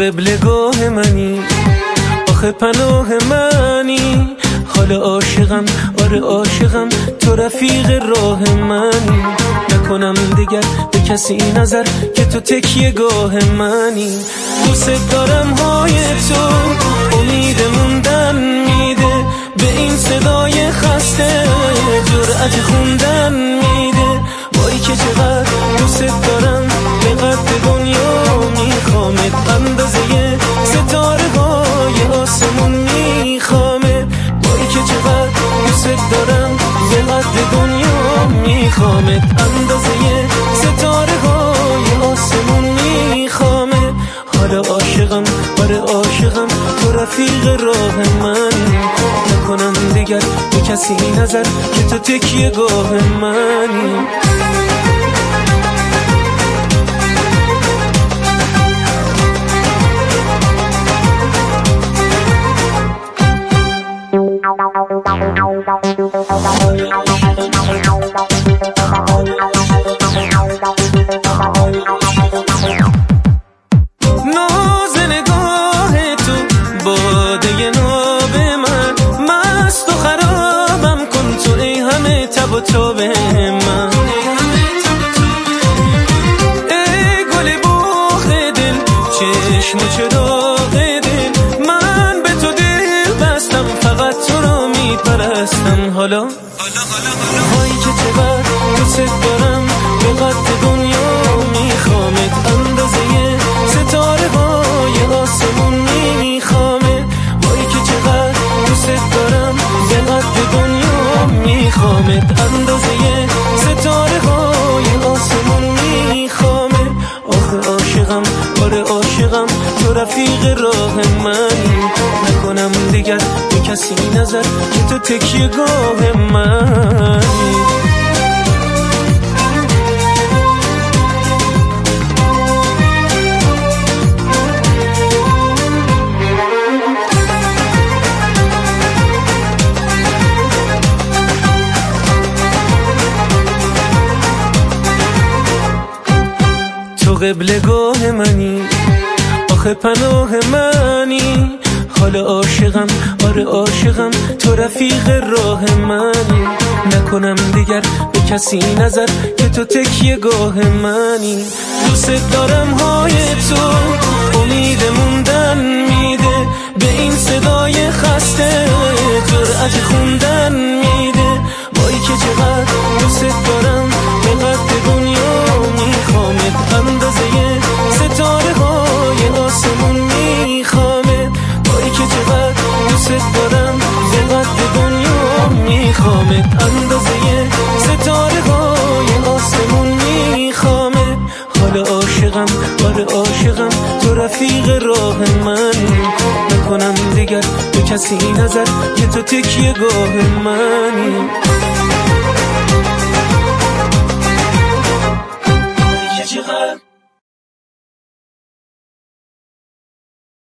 قبلگاه منی، آخه پناه منی، حال عاشقم، آره عاشقم، تو رفیق راه منی. نکنم دیگر به کسی نظر که تو تکیه گاه منی. دوست دارم های تو امید موندن میده، به این صدای خسته جرأت خوندن میده. وای که چقدر دوست دارم، به قد دنیا میخوامت، اندازه ستاره های آسمون میخوامت. وای که چقدر دوست دارم، به قد دنیا میخوامت، اندازه ستاره های آسمون میخوامت. حالا عاشقم، آره عاشقم، تو رفیق راه من. نکنم دیگر به کسی نظر که تو تکیه گاه منی. ناز نگاه تو باده ناب من، مست و خرابم کن تو ای همه تب و تاب من. ای گل باغ دل، چشم و چراغ دل، من به تو دل بستم، فقط تو را میپرستم. حالا هایی که چقدر دوست دارم، به قد دنیا میخوامت، اندازه ستاره های آسمون میخوامت. وای که چقدر دوست دارم، به قد دنیا میخوامت، اندازه ستاره های آسمون میخوامت. آخه عاشقم، آره عاشقم، تو رفیق راه منی. نکنم دیگر به کسی نظر که تو تکیه گاه منی. تو قبلگاه منی، آخه پناه منی، حال عاشقم، آره عاشقم، تو رفیق راه منی. نکنم دیگر به کسی نظر که تو تکیه گاه منی. دوست دارم های تو امید موندن میده، به این صدای خسته جرأت خوندن میده. وای که چقدر دوست دارم، به قد دنیا میخوامت، اندازه ستاره های آسمون میخوامت. وای که چقدر دوست دارم، به قد دنیا میخوامت، اندازه ستاره های آسمون میخوامت. حال عاشقم، آره عاشقم، تو رفیق راه من. نکنم دیگر به کسی نظر که تو تکیه گاه منی.